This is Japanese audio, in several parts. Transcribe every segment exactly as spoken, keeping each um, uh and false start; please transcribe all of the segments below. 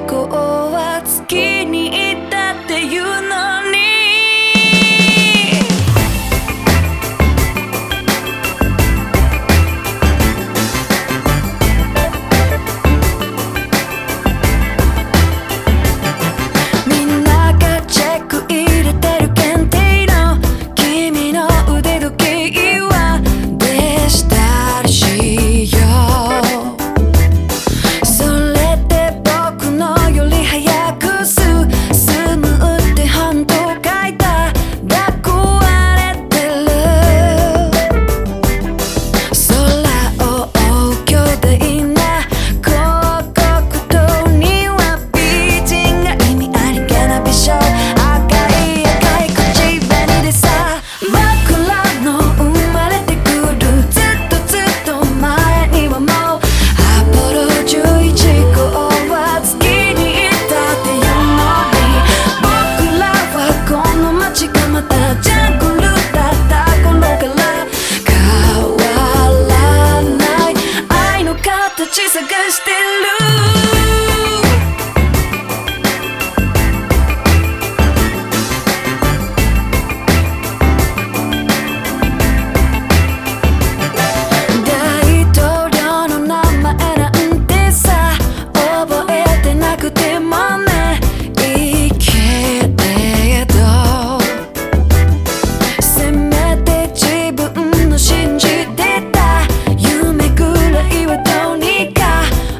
光は月に行ったっていうのにみんながチェック入れてる限定の君の腕時計はデジタル仕様探してる大統領の名前なんてさ覚えてなくてもねいいけれどせめて自分の信じてた夢ぐらいはどうにか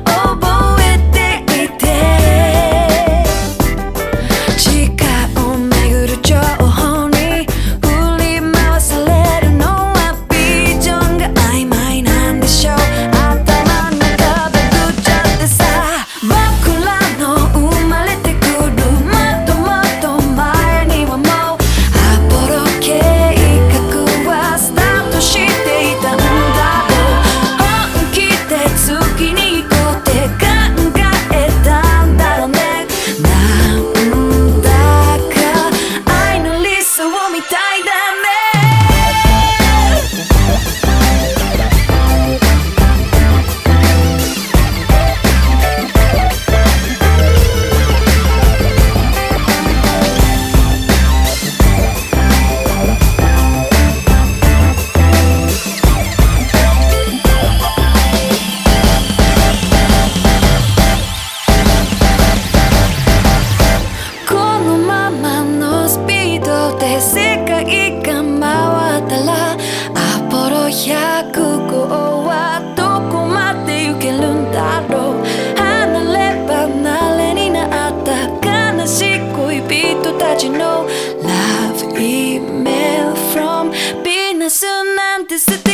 世界が回ったらアポロひゃくごうはどこまで行けるんだろう離れ離れになった悲しい恋人たちの Love email from Venus なんて素敵